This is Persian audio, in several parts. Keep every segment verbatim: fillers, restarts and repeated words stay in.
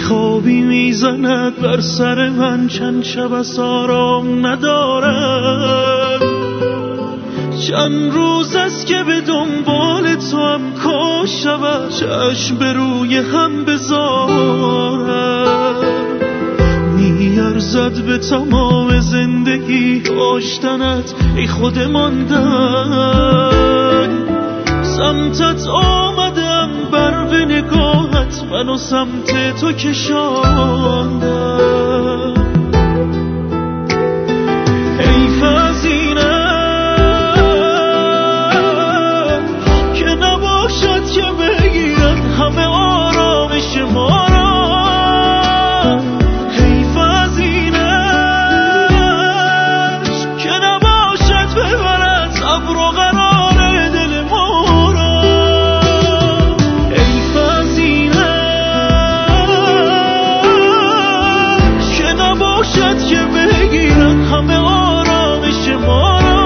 بیخوابی میزند بر سر من، چند شب از آرام ندارم. چند روز است که به دنبال تو هم کاش شود چشم به روی هم بذارم. میارزد به تمام زندگی داشتنت ای خود ماندن. سمتت آمدم بر به نگاهت منو سمت تو کشاندم. حیف از اینم که نباشد که بگیرن همه آرامش ما را. حیف از اینش که نباشد ببرد صبر و قرار دل ما را. حیف از اینش که نباشد که بگیرن همه آرامش ما را.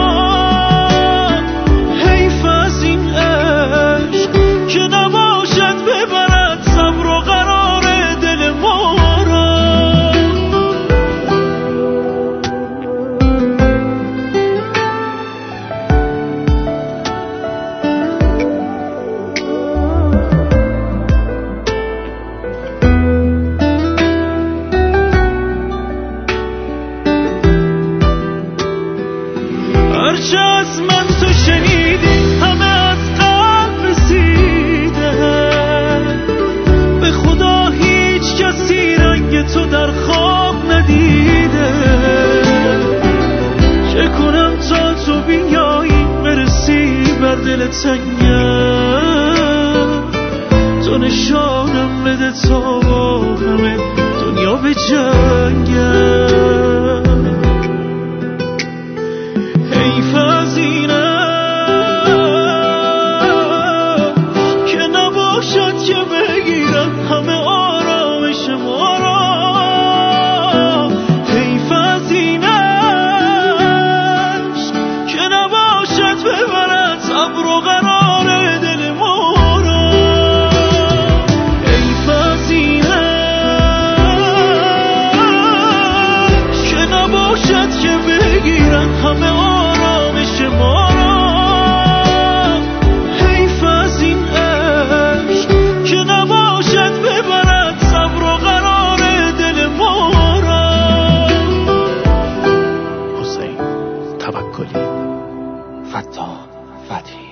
حیف از این عشق که نباشد ببرد صبر و قرار دل ما را. هرچه از من تو شنیدی همه از قلب رسیده. به خدا هیچ کسی رنگ تو در خواب ندیده. چه کنم تا تو بیایی برسی بر دل تنگم. تو نشانم بده تا با همه دنیا به جنگم. حیف از اینم که نباشد که بگیرن همه آرامش ما را. حیف از اینش که نباشد ببرد صبر و قرار دل ما را. حیف از اینش که نباشد که بگیرن همه آرامش ما را. حیف از این عشق که نباشد ببرد صبر و قرار دل ما را. حسین توکلی، فتاح فتحی.